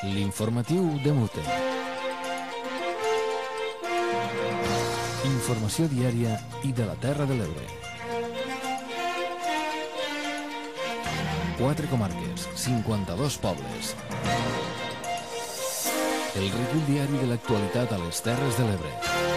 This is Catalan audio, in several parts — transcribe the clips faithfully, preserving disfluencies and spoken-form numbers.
L'informatiu de Mute. Informació diària i de la Terra de l'Ebre. Quatre comarques, cinquanta-dos pobles. El recull diari de l'actualitat a les Terres de l'Ebre.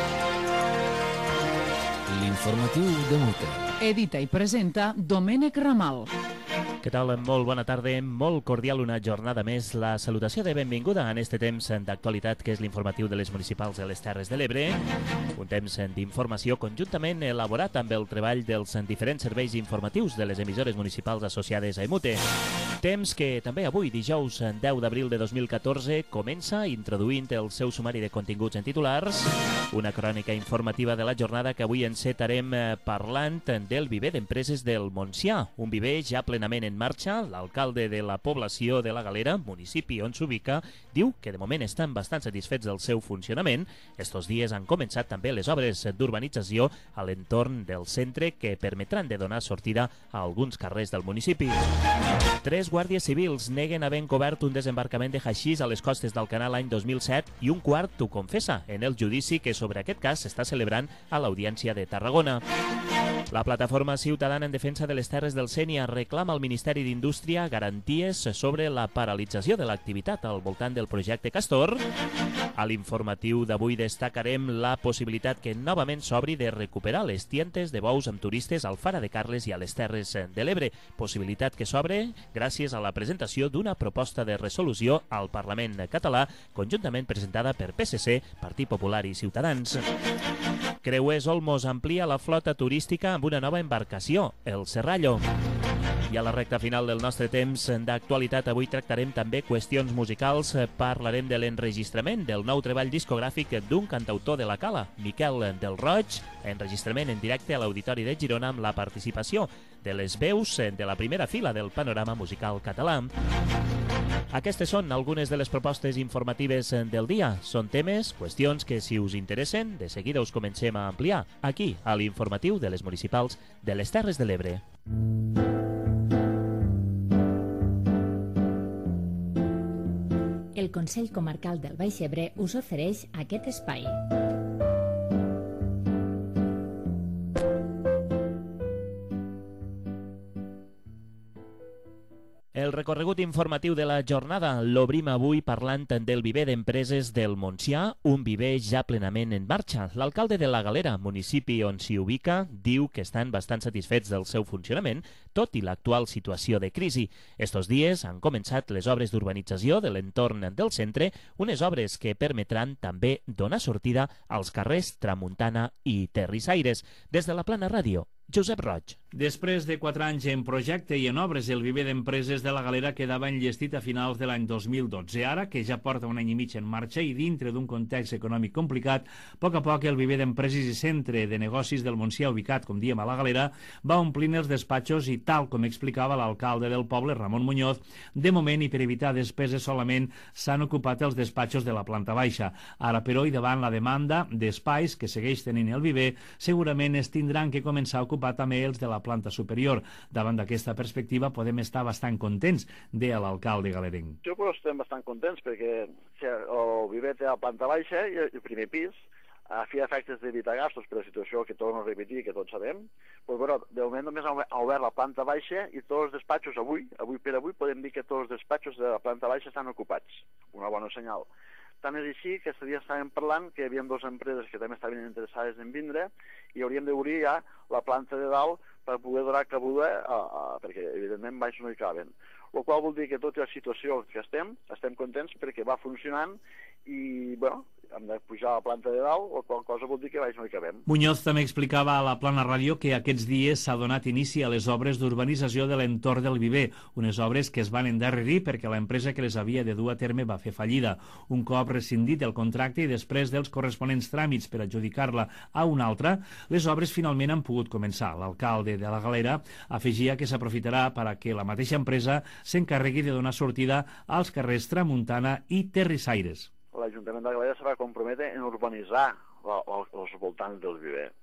L'informatiu de Mute. Edita i presenta Domènec Ramal. Què tal? Molt bona tarda, molt cordial una jornada més. La salutació de benvinguda en este temps d'actualitat que és l'informatiu de les municipals de les Terres de l'Ebre. Un temps d'informació conjuntament elaborat amb el treball dels diferents serveis informatius de les emissores municipals associades a Emute. Temps que també avui, dijous deu d'abril de dos mil catorze, comença introduint el seu sumari de continguts en titulars, una crònica informativa de la jornada que avui encetarem parlant del viver d'empreses del Montsià, un viver ja plenament en marxa. L'alcalde de la població de la Galera, municipi on s'ubica, diu que de moment estan bastant satisfets del seu funcionament. Estos dies han començat també les obres d'urbanització a l'entorn del centre que permetran de donar sortida a alguns carrers del municipi. Tres guàrdies civils neguen haver encobert un desembarcament de haixís a les costes del canal l'any dos mil set i un quart ho confessa en el judici que sobre aquest cas s'està celebrant a l'Audiència de Tarragona. La plataforma ciutadana en defensa de les terres del Sénia reclama al Ministeri d'Indústria garanties sobre la paralització de l'activitat al voltant del projecte Castor. A l'informatiu d'avui destacarem la possibilitat que novament s'obri de recuperar les tientes de bous amb turistes al Fara de Carles i a les Terres de l'Ebre. Possibilitat que s'obre gràcies a la presentació d'una proposta de resolució al Parlament català, conjuntament presentada per P S C, Partit Popular i Ciutadans. Creuers Olmos amplia la flota turística amb una nova embarcació, el Serrallo. I a la recta final del nostre temps d'actualitat avui tractarem també qüestions musicals. Parlarem de l'enregistrament del nou treball discogràfic d'un cantautor de la Cala, Miquel del Roig, enregistrament en directe a l'Auditori de Girona amb la participació de les veus de la primera fila del panorama musical català. Aquestes són algunes de les propostes informatives del dia. Són temes, qüestions que, si us interessen, de seguida us comencem a ampliar aquí, a l'informatiu de les municipals de les Terres de l'Ebre. El Consell Comarcal del Baix Ebre us ofereix aquest espai. El recorregut informatiu de la jornada l'obrim avui parlant del viver d'empreses del Montsià, un viver ja plenament en marxa. L'alcalde de la Galera, municipi on s'hi ubica, diu que estan bastant satisfets del seu funcionament, tot i l'actual situació de crisi. Estos dies han començat les obres d'urbanització de l'entorn del centre, unes obres que permetran també donar sortida als carrers Tramuntana i Terrissaires. Des de la Plana Ràdio, Josep Roig. Després de quatre anys en projecte i en obres, el viver d'empreses de la Galera quedava enllestit a finals de l'any dos mil dotze. Ara, que ja porta un any i mig en marxa i dintre d'un context econòmic complicat, a poc a poc el viver d'empreses i centre de negocis del Montsià, ubicat, com diem, a la Galera, va omplint els despatxos i, tal com explicava l'alcalde del poble, Ramon Muñoz, de moment i per evitar despeses solament s'han ocupat els despatxos de la planta baixa. Ara, però, i davant la demanda d'espais que segueix tenint el viver, segurament es tindran que començar a ocupar també els de la planta superior. Davant d'aquesta perspectiva podem estar bastant contents, deia l'alcalde galerenc. Jo però estem bastant contents perquè el viver té la planta baixa i el primer pis, a fi d'efectes d'evitar gastos per la situació que torno a repetir, que tots sabem, però, però de moment només ha obert la planta baixa i tots els despatxos avui, avui per avui podem dir que tots els despatxos de la planta baixa estan ocupats, una bona senyal. Tant és així que aquest dia estàvem parlant que hi havia dues empreses que també estaven interessades en vindre i hauríem d'obrir ja la planta de dalt per poder donar cabuda, a, a, perquè evidentment baix no hi caben. El qual vol dir que tota la situació que estem, estem contents perquè va funcionant i, bueno, hem de pujar a la planta de dalt, o qual cosa vol dir que baix no hi cabem. Muñoz també explicava a la Plana Ràdio que aquests dies s'ha donat inici a les obres d'urbanització de l'entorn del viver, unes obres que es van endarrerir perquè l'empresa que les havia de dur a terme va fer fallida. Un cop rescindit el contracte i després dels corresponents tràmits per adjudicar-la a una altra, les obres finalment han pogut començar. L'alcalde de la Galera afegia que s'aprofitarà per a que la mateixa empresa s'encarregui de donar sortida als carrers Tramuntana i Terrissaires. L'Ajuntament de Galera se va comprometre en urbanitzar la, els voltants del viver.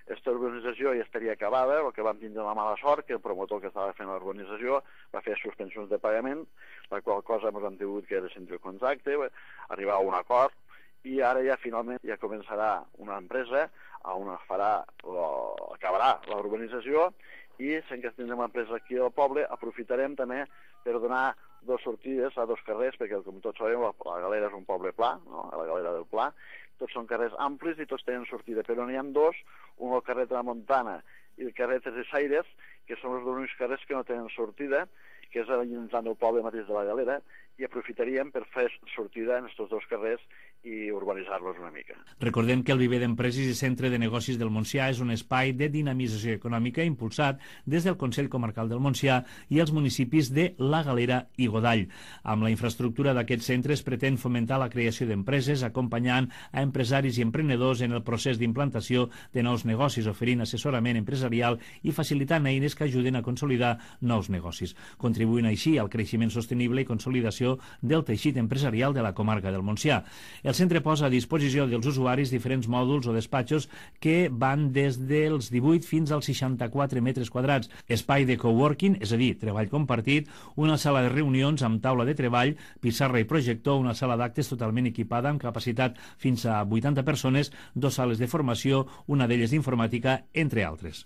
aquesta urbanització ja estaria acabada, el que vam tindre la mala sort que el promotor que estava fent la urbanització va fer suspensions de pagament, la qual cosa ens hem tingut que rescindir el contracte, arribar a un acord, i ara ja finalment ja començarà una empresa on farà, o acabarà la urbanització, i sent que tindrem una empresa aquí al poble, aprofitarem també per donar dues sortides a dos carrers, perquè com tots sabeu, la, la Galera és un poble pla, no? La Galera del Pla, tots són carrers amplis i tots tenen sortida, però n'hi ha dos, un el carrer de la Montana i el carrer Tercesaires, que són els dos únics carrers que no tenen sortida, que és entrant del poble mateix de la Galera, i aprofitaríem per fer sortida en aquests dos carrers i urbanitzar-los una mica. Recordem que el Viver d'Empreses i Centre de Negocis del Montsià és un espai de dinamització econòmica impulsat des del Consell Comarcal del Montsià i els municipis de La Galera i Godall. Amb la infraestructura d'aquest centre es pretén fomentar la creació d'empreses, acompanyant a empresaris i emprenedors en el procés d'implantació de nous negocis, oferint assessorament empresarial i facilitant eines que ajuden a consolidar nous negocis, contribuint així al creixement sostenible i consolidació del teixit empresarial de la comarca del Montsià. El centre posa a disposició dels usuaris diferents mòduls o despatxos que van des dels divuit fins als seixanta-quatre metres quadrats, espai de coworking, és a dir, treball compartit, una sala de reunions amb taula de treball, pissarra i projector, una sala d'actes totalment equipada amb capacitat fins a vuitanta persones, dues sales de formació, una d'elles d'informàtica, entre altres.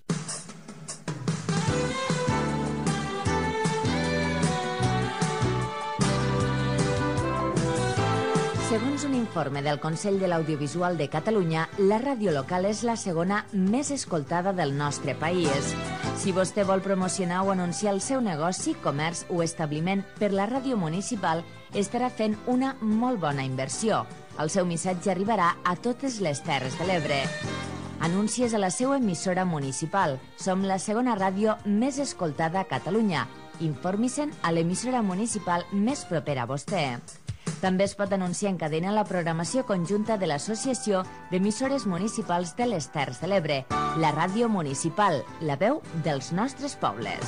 Segons un informe del Consell de l'Audiovisual de Catalunya, la ràdio local és la segona més escoltada del nostre país. Si vostè vol promocionar o anunciar el seu negoci, comerç o establiment per la ràdio municipal, estarà fent una molt bona inversió. El seu missatge arribarà a totes les Terres de l'Ebre. Anuncies a la seva emissora municipal. Som la segona ràdio més escoltada a Catalunya. Informi-se'n a l'emissora municipal més propera a vostè. També es pot anunciar en cadena la programació conjunta de l'Associació d'Emissores Municipals de les Terres de l'Ebre, la ràdio municipal, la veu dels nostres pobles.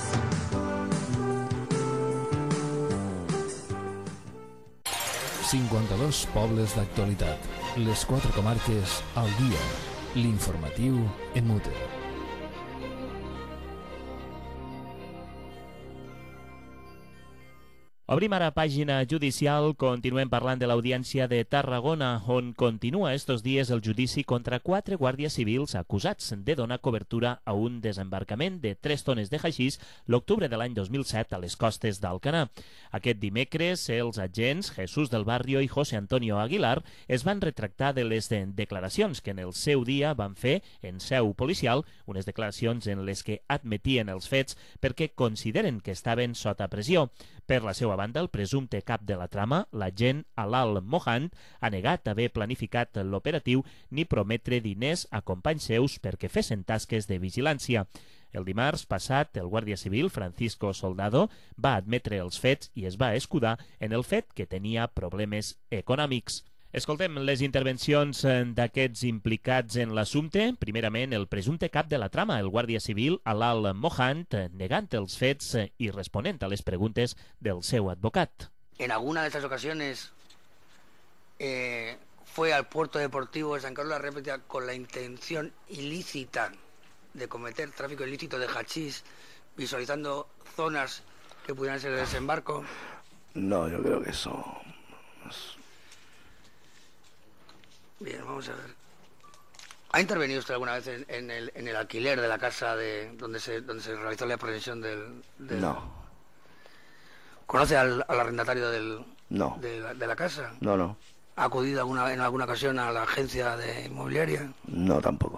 cinquanta-dos pobles d'actualitat. Les quatre comarques al dia. L'informatiu en mute. Obrim ara pàgina judicial, continuem parlant de l'Audiència de Tarragona, on continua estos dies el judici contra quatre guàrdies civils acusats de donar cobertura a un desembarcament de tres tones de haixís l'octubre de l'any dos mil set a les costes d'Alcanar. Aquest dimecres, els agents Jesús del Barrio i José Antonio Aguilar es van retractar de les declaracions que en el seu dia van fer en seu policial, unes declaracions en les que admetien els fets perquè consideren que estaven sota pressió. Per la seva banda, el presumpte cap de la trama, l'agent Alal Mohand, ha negat haver planificat l'operatiu ni prometre diners a companys seus perquè fessin tasques de vigilància. El dimarts passat, el guàrdia civil Francisco Soldado va admetre els fets i es va escudar en el fet que tenia problemes econòmics. Escoltem les intervencions d'aquests implicats en l'assumpte. Primerament, el presumpte cap de la trama, el guàrdia civil Alal Mohand, negant els fets i responent a les preguntes del seu advocat. En alguna de estas ocasiones eh, fue al puerto deportivo de San Carlos la Répeta con la intención ilícita de cometer tráfico ilícito de hachís, visualizando zonas que pudieran ser de desembarco. No, yo creo que eso... es... Bien, vamos a ver. ¿Ha intervenido usted alguna vez en, en, el, en el alquiler de la casa de donde se donde se realizó la procesión del, del... No. ¿Conoce al, al arrendatario del, no. de, la, de la casa? No, no. ¿Ha acudido alguna, en alguna ocasión a la agencia de inmobiliaria? No, tampoco.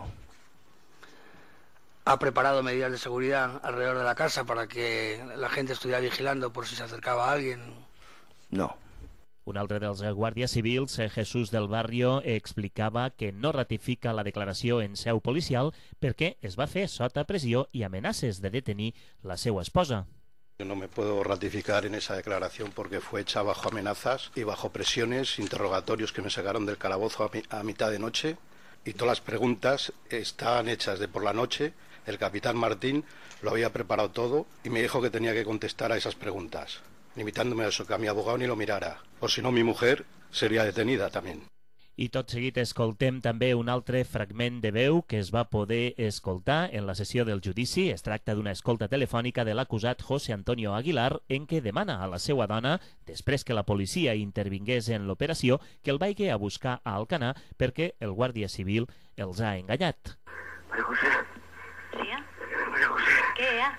¿Ha preparado medidas de seguridad alrededor de la casa para que la gente estuviera vigilando por si se acercaba a alguien? No. Un altre dels guàrdies civils, Jesús del Barrio, explicava que no ratifica la declaració en seu policial perquè es va fer sota pressió i amenaces de detenir la seva esposa. Yo no me puedo ratificar en esa declaración porque fue hecha bajo amenazas y bajo presiones, interrogatorios que me sacaron del calabozo a, mi, a mitad de noche, y todas las preguntas están hechas de por la noche. El capitán Martín lo había preparado todo y me dijo que tenía que contestar a esas preguntas, limitándome a eso, que a mi abogado ni lo mirara, por si no mi mujer sería detenida también. I tot seguit escoltem també un altre fragment de veu que es va poder escoltar en la sessió del judici. Es tracta d'una escolta telefònica de l'acusat José Antonio Aguilar en què demana a la seva dona, després que la policia intervingués en l'operació, que el vagi a buscar a Alcanar perquè el guàrdia civil els ha enganyat. María José. Sí, eh? María José. Què hi ha?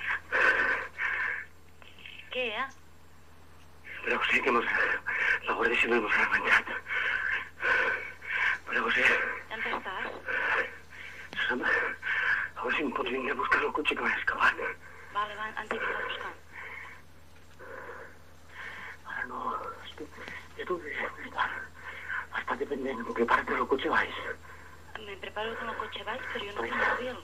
Què hi ha? María José, que nos... la Guàrdia Civil nos ha engañat. María José. On estàs? Susana, a veure si em pots venir a buscar el cotxe que m'ha escapat. Vale, va, on t'he vingut a buscar? Ara no, és que ja t'ho diré, està, està dependent, em prepara't el cotxe baix. Me preparo con el cotxe baix, però jo no tinc mòbil.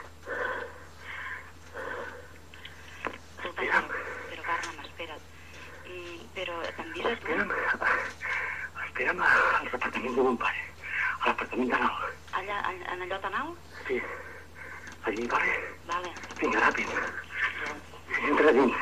Espera'm. Però, Carme, espera't. Mm, però t'han vist a tu? Espera'm, espera'm al apartament de mon pare. A l'apartament d'Anal. Allà, en allò d'Anal? Sí. Allí, vale? Vale. Vinga, ràpid. Entra dins.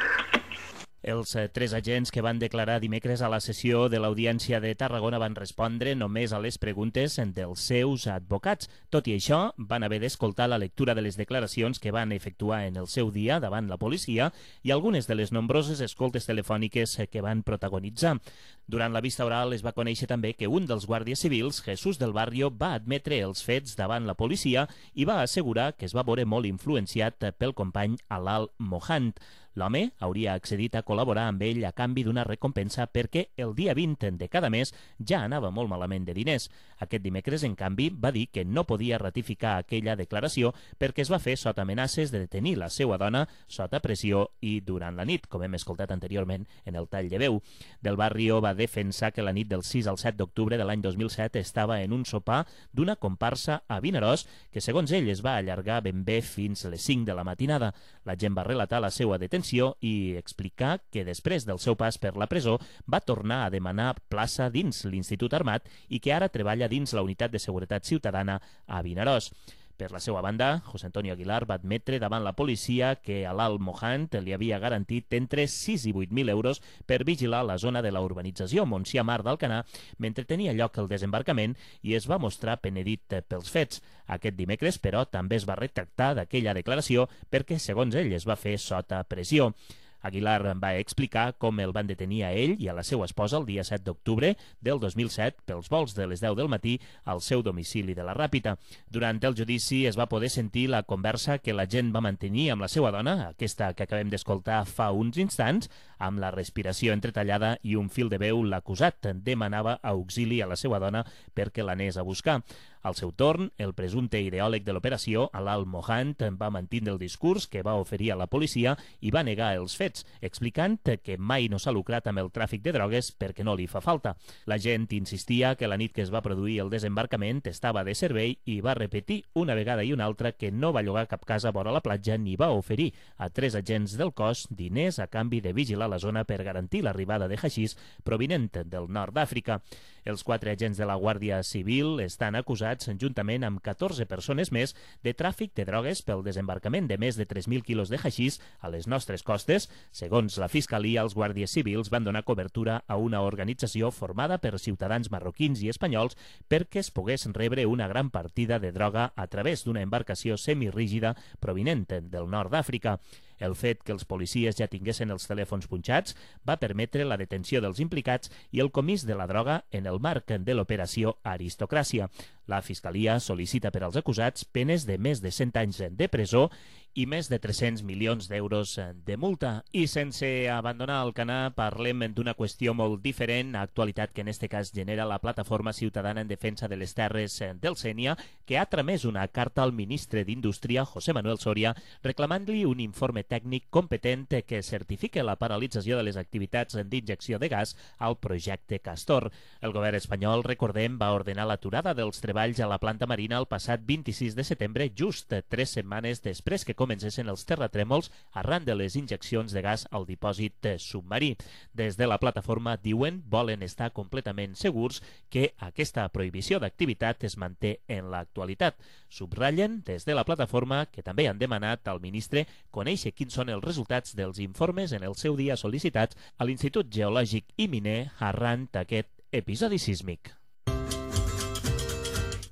Els eh, tres agents que van declarar dimecres a la sessió de l'Audiència de Tarragona van respondre només a les preguntes dels seus advocats. Tot i això, van haver d'escoltar la lectura de les declaracions que van efectuar en el seu dia davant la policia i algunes de les nombroses escoltes telefòniques que van protagonitzar. Durant la vista oral es va conèixer també que un dels guàrdies civils, Jesús del Barrio, va admetre els fets davant la policia i va assegurar que es va veure molt influenciat pel company Alal Mohand. L'home hauria accedit a col·laborar amb ell a canvi d'una recompensa perquè el dia vint de cada mes ja anava molt malament de diners. Aquest dimecres, en canvi, va dir que no podia ratificar aquella declaració perquè es va fer sota amenaces de detenir la seva dona sota pressió i durant la nit, com hem escoltat anteriorment en el tall de veu. Del Barrio va defensar que la nit del sis al set d'octubre de l'any dos mil set estava en un sopar d'una comparsa a Vinaròs que, segons ell, es va allargar ben bé fins a les cinc de la matinada. La gent va relatar la seva detenció i explicar que després del seu pas per la presó va tornar a demanar plaça dins l'Institut Armat i que ara treballa dins la Unitat de Seguretat Ciutadana a Vinaròs. Per la seva banda, José Antonio Aguilar va admetre davant la policia que Alal Mohand li havia garantit entre sis i vuit mil euros per vigilar la zona de la urbanització Montsià Mar d'Alcanar mentre tenia lloc el desembarcament i es va mostrar penedit pels fets. Aquest dimecres, però, també es va retractar d'aquella declaració perquè, segons ell, es va fer sota pressió. Aguilar va explicar com el van detenir a ell i a la seva esposa el dia set d'octubre del dos mil set pels vols de les deu del matí al seu domicili de la Ràpita. Durant el judici es va poder sentir la conversa que la gent va mantenir amb la seva dona, aquesta que acabem d'escoltar fa uns instants, amb la respiració entretallada i un fil de veu. L'acusat demanava auxili a la seva dona perquè l'anés a buscar. Al seu torn, el presumpte ideòleg de l'operació, Alal Mohand, va mantindre el discurs que va oferir a la policia i va negar els fets, explicant que mai no s'ha lucrat amb el tràfic de drogues perquè no li fa falta. La gent insistia que la nit que es va produir el desembarcament estava de servei i va repetir una vegada i una altra que no va llogar cap casa vora la platja ni va oferir a tres agents del cos diners a canvi de vigilar la zona per garantir l'arribada de haixís provinent del nord d'Àfrica. Els quatre agents de la Guàrdia Civil estan acusats, juntament amb catorze persones més, de tràfic de drogues pel desembarcament de més de tres mil quilos de haixís a les nostres costes. Segons la Fiscalia, els guàrdies civils van donar cobertura a una organització formada per ciutadans marroquins i espanyols perquè es pogués rebre una gran partida de droga a través d'una embarcació semirígida provinent del nord d'Àfrica. El fet que els policies ja tinguessin els telèfons punxats va permetre la detenció dels implicats i el comís de la droga en el marc de l'operació Aristocràcia. La Fiscalia sol·licita per als acusats penes de més de cent anys de presó i més de tres-cents milions d'euros de multa. I sense abandonar Alcanar, parlem d'una qüestió molt diferent, actualitat que en aquest cas genera la Plataforma Ciutadana en Defensa de les Terres del Sénia, que ha tramès una carta al ministre d'Indústria, José Manuel Soria, reclamant-li un informe tècnic competent que certifique la paralització de les activitats d'injecció de gas al projecte Castor. El govern espanyol, recordem, va ordenar l'aturada dels treballs a la planta marina el passat vint-i-sis de setembre, just tres setmanes després que comencessin els terratrèmols arran de les injeccions de gas al dipòsit submarí. Des de la plataforma diuen volen estar completament segurs que aquesta prohibició d'activitat es manté en l'actualitat. Subratllen des de la plataforma que també han demanat al ministre conèixer quins són els resultats dels informes en el seu dia sol·licitats a l'Institut Geològic i Miner arran d'aquest episodi sísmic.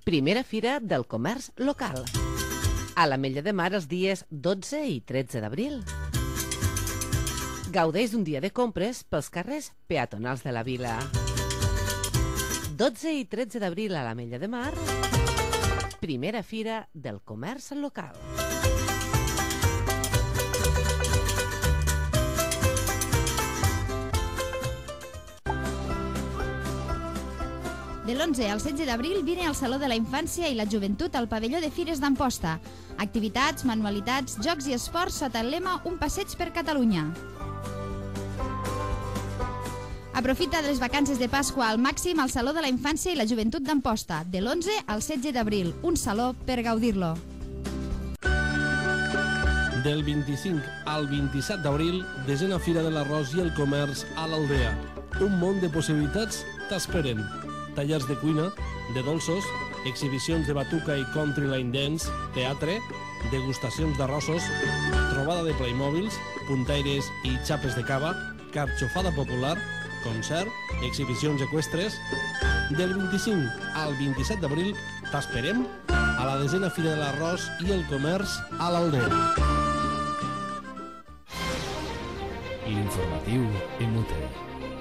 primera fira del comerç local. A l'Ametlla de Mar els dies dotze i tretze d'abril. Gaudeix d'un dia de compres pels carrers peatonals de la vila. dotze i tretze d'abril a l'Ametlla de Mar, primera fira del comerç local. De l'onze al setze d'abril vine al Saló de la Infància i la Joventut al pavelló de Fires d'Amposta. Activitats, manualitats, jocs i esports sota el lema Un passeig per Catalunya. Aprofita de les vacances de Pasqua al màxim al Saló de la Infància i la Joventut d'Amposta, de l'onze al setze d'abril. Un saló per gaudir-lo. Del vint-i-cinc al vint-i-set d'abril, desena Fira de l'Arròs i el Comerç a l'Aldea. Un món de possibilitats t'esperen. Tallers de cuina, de dolços, exhibicions de batuca i country line dance, teatre, degustacions d'arrossos, trobada de Playmobils, puntaires i xapes de cava, carxofada popular, concert, exhibicions eqüestres. Del vint-i-cinc al vint-i-set d'abril t'esperem a la desena Fira de l'Arròs i el Comerç a l'Aldea. L'informatiu en U T E.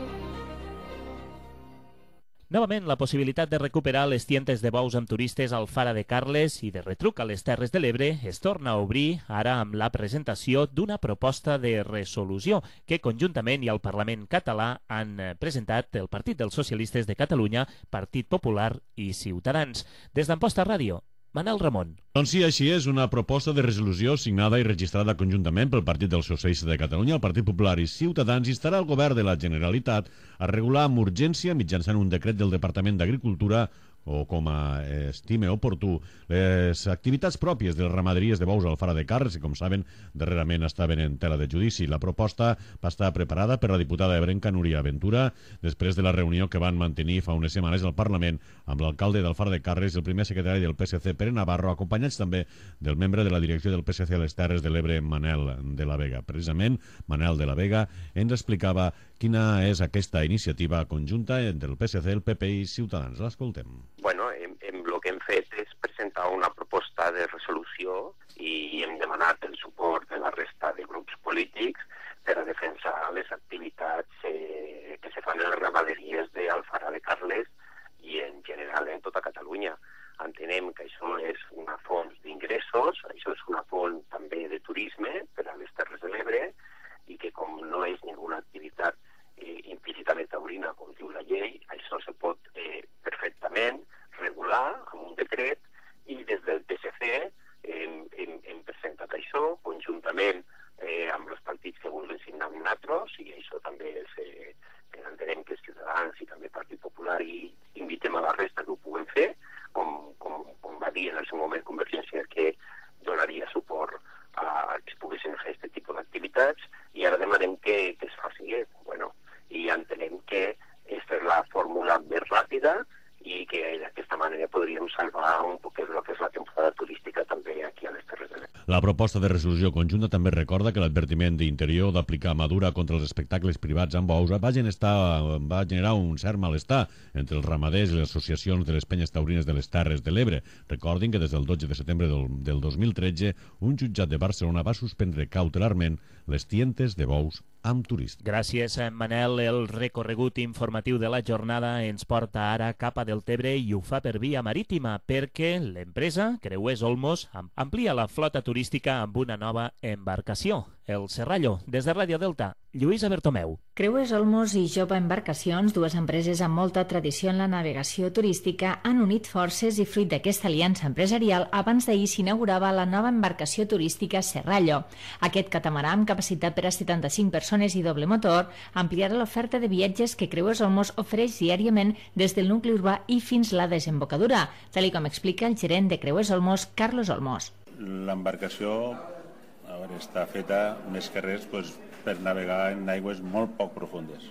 Novament, la possibilitat de recuperar les tientes de bous amb turistes al Fara de Carles i de retruc a les Terres de l'Ebre es torna a obrir ara amb la presentació d'una proposta de resolució que conjuntament i al Parlament català han presentat el Partit dels Socialistes de Catalunya, Partit Popular i Ciutadans. Des d'Amposta Ràdio, Manel Ramon. Doncs sí, així és, una proposta de resolució signada i registrada conjuntament pel Partit dels Socialistes de Catalunya, el Partit Popular i Ciutadans instarà el govern de la Generalitat a regular amb urgència mitjançant un decret del Departament d'Agricultura o com a estime oportú, les activitats pròpies de les ramaderies de bous al Fara de Carles, que com saben darrerament estaven en tela de judici. La proposta va estar preparada per la diputada ebrenca Núria Ventura després de la reunió que van mantenir fa unes setmanes al Parlament amb l'alcalde del Fara de Carles i el primer secretari del P S C, Pere Navarro, acompanyats també del membre de la direcció del P S C a les Terres de l'Ebre, Manel de la Vega. Precisament, Manel de la Vega ens explicava quina és aquesta iniciativa conjunta entre el P S C, el P P i Ciutadans. L'escoltem. Bueno, en, en el que hem fet és presentar una proposta de resolució i hem demanat el suport de la resta de grups polítics per a defensar les activitats eh, que se fan en les ramaderies d'Alfara de Carles i en general en tota Catalunya. Entenem que això és una font d'ingressos, això és una font també de turisme per a les Terres de l'Ebre i que com no és ninguna activitat eh, implícitament taurina, com diu la llei, això se pot eh, perfectament regular amb un decret i des del P S C hem, hem, hem presentat això conjuntament eh, amb els partits que vulguin signar amb nosaltres i això també és, eh, entenem que Ciutadans i també Partit Popular i invitem a la resta que ho puguem fer com, com, com va dir en el seu moment Convergència que donaria suport a que es poguessin fer aquest tipus d'activitats i ara demanem que, que es faci. Bueno, i entenem que aquesta és la fórmula més ràpida i que d'aquesta manera podríem salvar un poc el que és la temporada turística també aquí a les Terres de l'Ebre. La proposta de resolució conjunta també recorda que l'advertiment d'Interior d'aplicar madura contra els espectacles privats amb bous va generar, va generar un cert malestar entre els ramaders i les associacions de les penyes taurines de les Terres de l'Ebre. Recordin que des del dotze de setembre del, del dos mil tretze un jutjat de Barcelona va suspendre cautelarment les tientes de bous amb turistes. Gràcies, Manel. El recorregut informatiu de la jornada ens porta ara cap a Deltebre i ho fa per via marítima perquè l'empresa Creuers Olmos amplia la flota turística amb una nova embarcació, el Serrallo. Des de Ràdio Delta, Lluïsa Bertomeu. Creuers Olmos i Jove Embarcacions, dues empreses amb molta tradició en la navegació turística, han unit forces i fruit d'aquesta aliança empresarial abans d'ahir s'inaugurava la nova embarcació turística Serrallo. Aquest catamarà amb capacitat per a setanta-cinc persones i doble motor ampliarà l'oferta de viatges que Creuers Olmos ofereix diàriament des del nucli urbà i fins la desembocadura, tal com explica el gerent de Creuers Olmos, Carlos Olmos. L'embarcació a veure, està feta més que res pues, per navegar en aigües molt poc profundes.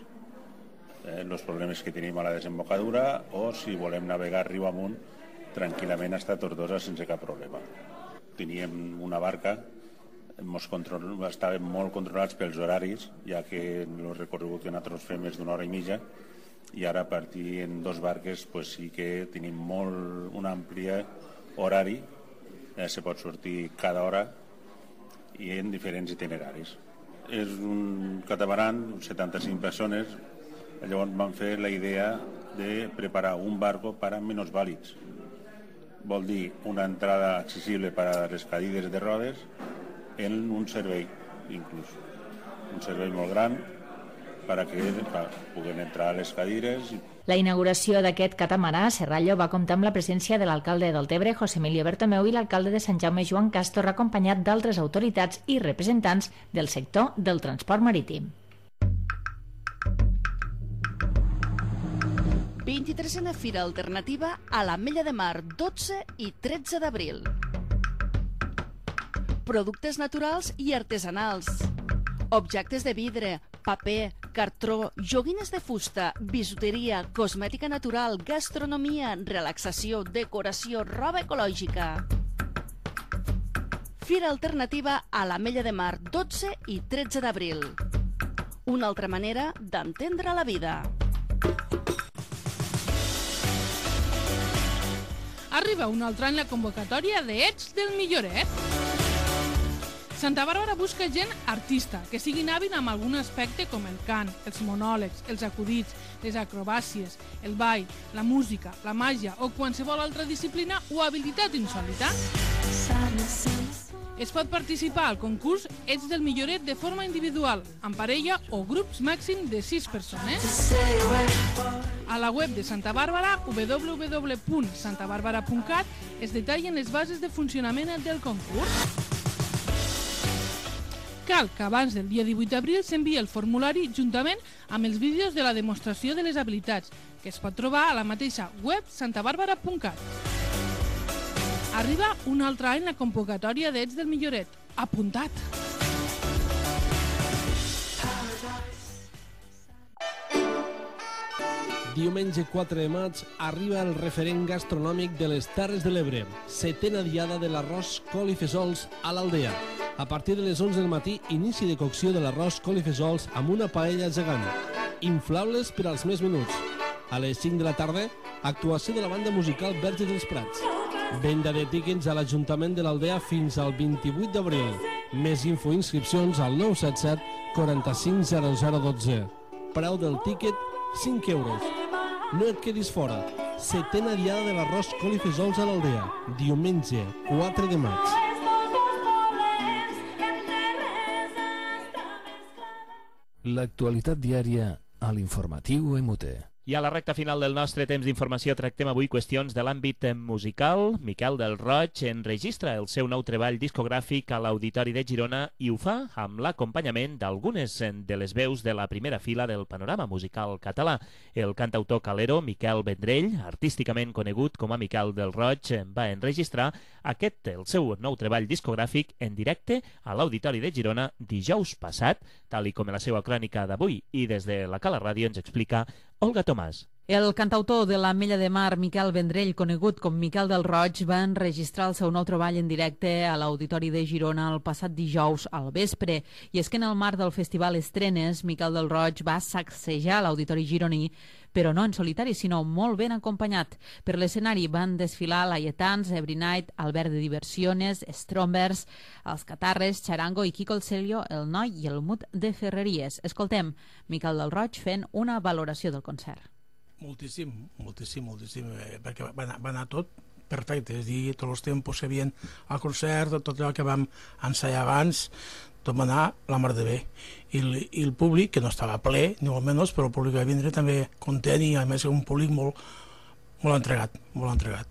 Eh, els problemes que tenim a la desembocadura o si volem navegar riu amunt tranquil·lament fins a Tortosa sense cap problema. Teníem una barca, mos control... estàvem molt controlats pels horaris, ja que el recorregut que nosaltres fem és d'una hora i mitja, i ara a partir en dos barques pues, sí que tenim molt un ampli horari, eh, se pot sortir cada hora i en diferents itineraris. És un catamaran, setanta-cinc persones, llavors vam fer la idea de preparar un barco para minusvàlids. Vol dir una entrada accessible para les cadires de rodes en un servei, inclús. Un servei molt gran perquè puguin entrar a les cadires. La inauguració d'aquest catamarà a Serrallo va comptar amb la presència de l'alcalde de Deltebre, José Emilio Bertomeu, i l'alcalde de Sant Jaume, Joan Castor, acompanyat d'altres autoritats i representants del sector del transport marítim. vint-i-tresena Fira Alternativa a l'Ametlla de Mar, dotze i tretze d'abril. Productes naturals i artesanals. Objectes de vidre, paper, cartró, joguines de fusta, bisuteria, cosmètica natural, gastronomia, relaxació, decoració, roba ecològica. Fira Alternativa a l'Ametlla de Mar, dotze i tretze d'abril. Una altra manera d'entendre la vida. Arriba un altre any la convocatòria d'Ets del Milloret. Santa Bàrbara busca gent artista, que siguin hàbil amb algun aspecte com el cant, els monòlegs, els acudits, les acrobàcies, el ball, la música, la màgia o qualsevol altra disciplina o habilitat insòlita. Es pot participar al concurs Ets del Milloret de forma individual, en parella o grups màxim de sis persones. A la web de Santa Bàrbara, w w w punt santa bàrbara punt cat, es detallen les bases de funcionament del concurs. Cal que abans del dia divuit d'abril s'enviï el formulari juntament amb els vídeos de la demostració de les habilitats, que es pot trobar a la mateixa web santa bàrbara punt cat. Arriba un altre any la convocatòria d'Ets del Milloret. Apuntat! Diumenge quatre de maig arriba el referent gastronòmic de les Terres de l'Ebre, setena diada de l'arròs col i fesols a l'Aldea. A partir de les onze del matí, inici de cocció de l'arròs col i fesols amb una paella gegant. Inflables per als més menuts. A les cinc de la tarda, actuació de la banda musical Verge dels Prats. Venda de tíquets a l'Ajuntament de l'Aldea fins al vint-i-vuit d'abril. Més info i inscripcions al nou set set quaranta-cinc zero zero dotze. Preu del tíquet, cinc euros. No et quedis fora. Setena diada de l'arròs col i fesols a l'Aldea. Diumenge, quatre de maig. L'actualitat diària a l'informatiu M U T. I a la recta final del nostre temps d'informació tractem avui qüestions de l'àmbit musical. Miquel del Roig enregistra el seu nou treball discogràfic a l'Auditori de Girona i ho fa amb l'acompanyament d'algunes de les veus de la primera fila del panorama musical català. El cantautor calero Miquel Vendrell, artísticament conegut com a Miquel del Roig, va enregistrar aquest, el seu nou treball discogràfic, en directe a l'Auditori de Girona dijous passat, tal i com en la seva crònica d'avui, i des de la Cala Ràdio ens explica Olga Tomàs. El cantautor de l'Ametlla de Mar, Miquel Vendrell, conegut com Miquel del Roig, va enregistrar el seu nou treball en directe a l'Auditori de Girona el passat dijous al vespre. I és que en el marc del Festival Estrenes, Miquel del Roig va sacsejar l'Auditori gironí, però no en solitari, sinó molt ben acompanyat. Per l'escenari van desfilar Laietans, Every Night, Albert de Diversiones, Strombers, Els Catarres, Charango i Quico el Celio, El Noi i el Mut de Ferreries. Escoltem Miquel del Roig fent una valoració del concert. Moltíssim, moltíssim, moltíssim, eh, perquè va anar, va anar tot perfecte, és a dir, tots els tempos que hi havia al concert, tot allò que vam ensaiar abans, tot va anar la mar de bé. I el, i el públic, que no estava ple, ni molt menys, però el públic va vindre també content i a més un públic molt, molt entregat, molt entregat.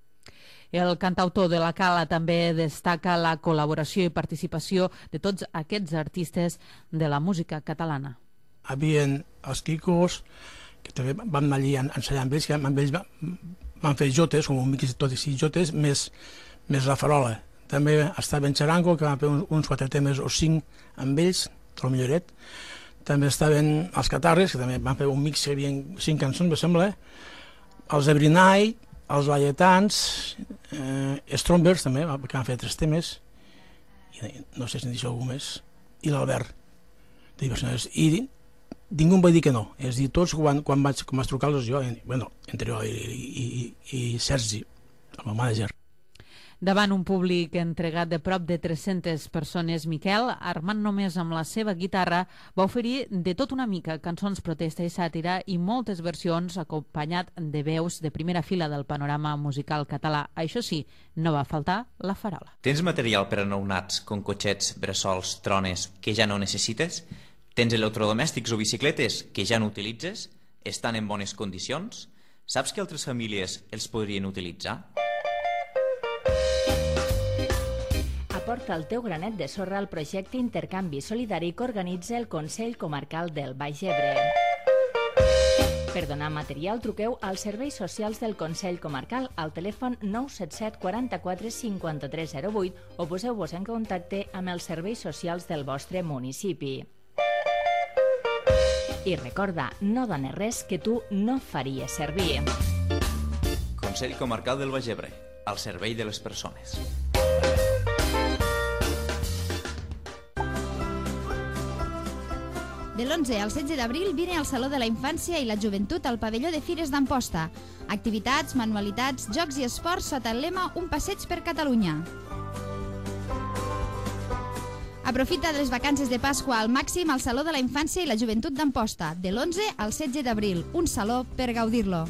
El cantautor de la Cala també destaca la col·laboració i participació de tots aquests artistes de la música catalana. Hi havia els Quicos, que també vam anar allí a ensenyar amb ells, que amb ells van fer jotes, com un mix de tot i sis jotes, més, més la farola. També estava en Charango, que van fer uns quatre temes o cinc amb ells, del Milloret. També estaven els Catarres, que també van fer un mix que hi havia cinc cançons, me sembla. Els Every Night, els Laietans, eh, Strombers també, que van fer tres temes, i no sé si n'hi deixo algú més, i l'Albert, de Diversiones. I ningú em va dir que no. És a dir, tots quan, quan vaig, quan vaig trucar-los jo, bueno, entre jo i, i, i, i Sergi, el meu manager. Davant un públic entregat de prop de tres-centes persones, Miquel, armant només amb la seva guitarra, va oferir de tot una mica cançons protesta i sàtira i moltes versions acompanyat de veus de primera fila del panorama musical català. Això sí, no va faltar la farola. Tens material per a nounats, com cotxets, bressols, trones, que ja no necessites? Tens electrodomèstics o bicicletes que ja no utilitzes? Estan en bones condicions? Saps que altres famílies els podrien utilitzar? Aporta el teu granet de sorra al projecte Intercanvi Solidari que organitza el Consell Comarcal del Baix Ebre. Per donar material, truqueu als serveis socials del Consell Comarcal al telèfon nou set set quaranta-quatre cinquanta-tres zero vuit o poseu-vos en contacte amb els serveis socials del vostre municipi. I recorda, no dones res que tu no faries servir. Consell Comarcal del Baix Ebre, al servei de les persones. De l'onze al setze d'abril vine al Saló de la Infància i la Joventut al pavelló de Fires d'Amposta. Activitats, manualitats, jocs i esports sota el lema Un passeig per Catalunya. Aprofita de les vacances de Pasqua al màxim al Saló de la Infància i la Joventut d'Amposta, de l'onze al setze d'abril. Un saló per gaudir-lo.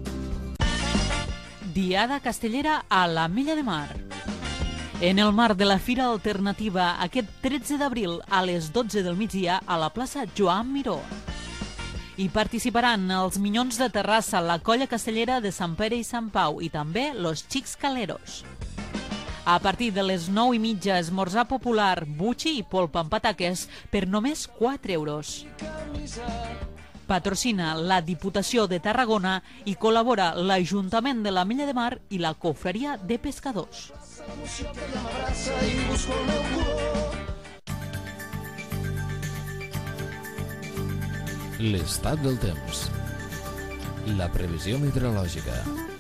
Diada Castellera a l'Ametlla de Mar. En el marc de la Fira Alternativa, aquest tretze d'abril a les dotze del migdia a la plaça Joan Miró. Hi participaran els Minyons de Terrassa, la Colla Castellera de Sant Pere i Sant Pau i també los Xics Caleros. A partir de les nou i mitja, esmorzar popular, butxi i polpa amb pataques per només quatre euros. Patrocina la Diputació de Tarragona i col·labora l'Ajuntament de l'Ametlla de Mar i la Confraria de Pescadors. L'estat del temps. La previsió meteorològica.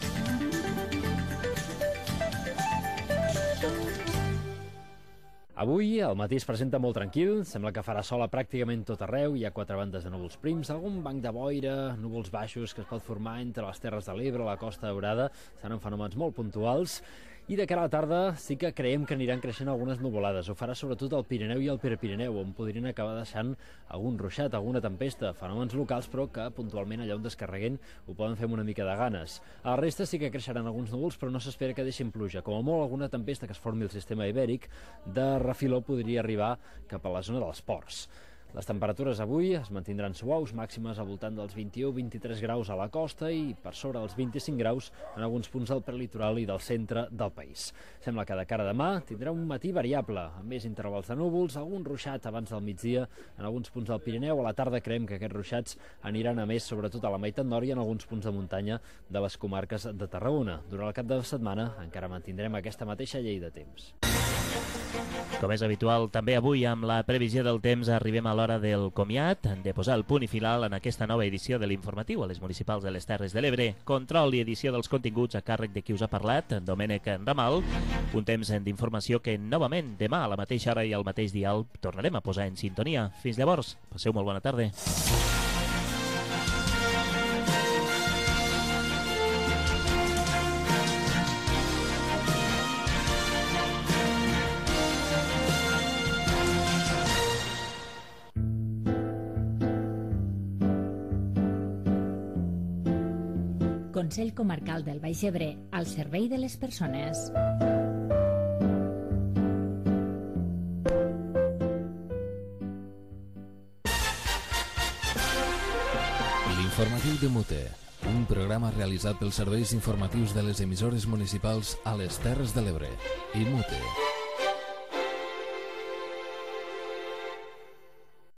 Avui el matí es presenta molt tranquil, sembla que farà sol a pràcticament tot arreu, hi ha quatre bandes de núvols prims, algun banc de boira, núvols baixos que es pot formar entre les Terres de l'Ebre, la Costa Daurada, seran fenòmens molt puntuals, i de cara a la tarda sí que creiem que aniran creixent algunes nuvolades. Ho farà sobretot el Pirineu i el Prepirineu, on podrien acabar deixant algun ruixat, alguna tempesta, fenòmens locals, però que puntualment allà on descarreguen ho poden fer amb una mica de ganes. A la resta sí que creixeran alguns núvols, però no s'espera que deixin pluja. Com a molt, alguna tempesta que es formi al sistema ibèric de refiló podria arribar cap a la zona dels ports. Les temperatures avui es mantindran suaus, màximes al voltant dels vint-i-u a vint-i-tres graus a la costa i per sobre dels vint-i-cinc graus en alguns punts del prelitoral i del centre del país. Sembla que de cara a demà tindrà un matí variable, amb més intervals de núvols, algun ruixat abans del migdia en alguns punts del Pirineu. A la tarda creiem que aquests ruixats aniran a més, sobretot a la meitat nord i en alguns punts de muntanya de les comarques de Tarragona. Durant el cap de setmana encara mantindrem aquesta mateixa llei de temps. Com és habitual, també avui amb la previsió del temps arribem a l'hora del comiat, de posar el punt i final en aquesta nova edició de l'informatiu a les municipals de les Terres de l'Ebre. Control i edició dels continguts a càrrec de qui us ha parlat, Domènec Ramal. Un temps d'informació que novament demà a la mateixa hora i al mateix dial tornarem a posar en sintonia. Fins llavors, passeu molt bona tarda. Consell Comarcal del Baix Ebre, al servei de les persones. L'informatiu de Mute, un programa realitzat pels serveis informatius de les emissores municipals a les Terres de l'Ebre i Mute.